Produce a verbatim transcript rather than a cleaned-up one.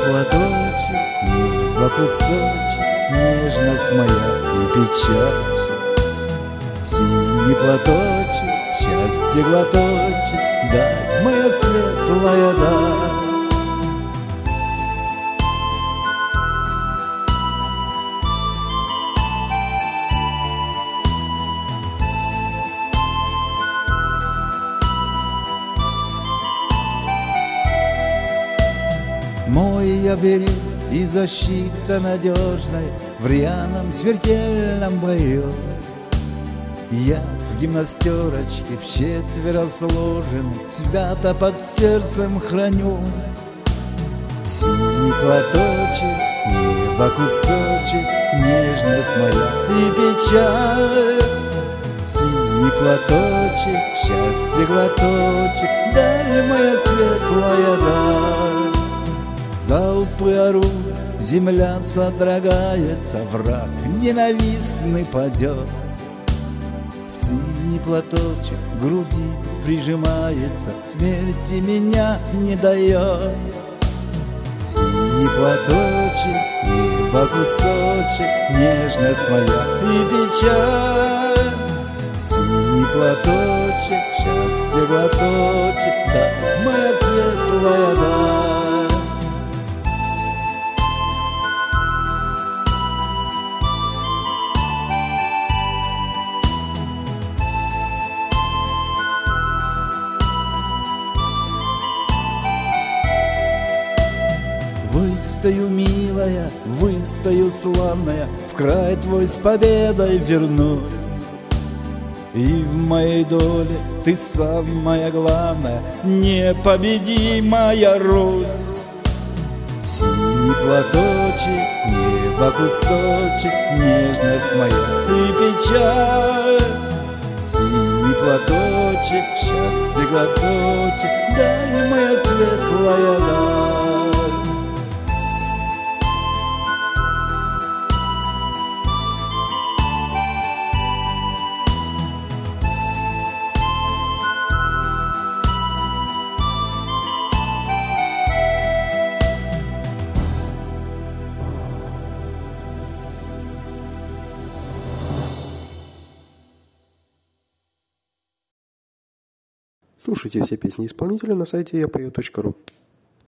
платочек, небо кусочек, нежность моя и печаль. Синий платочек, счастье глоточек, дай, моя светлая даль. Мой оберег и защита надежная в рьяном смертельном бою. Я в гимнастерочке вчетверо сложен, свято под сердцем храню. Синий платочек, небо кусочек, нежность моя и печаль. Синий платочек, счастье глоточек, дай, моя светлая даль. Залпы орут, земля содрогается, враг ненавистный падет. Синий платочек к груди прижимается, смерти меня не дает. Синий платочек, небо кусочек, нежность моя и печаль. Синий платочек, счастье глоточек, да, моя светлая даль. Выстою, милая, выстою, славная, в край твой с победой вернусь. И в моей доле ты самая главная, непобедимая Русь. Синий платочек, небо кусочек, нежность моя и печаль. Синий платочек, счастье глоточек, дай, моя светлая даль. Слушайте все песни исполнителя на сайте я пою точка ру.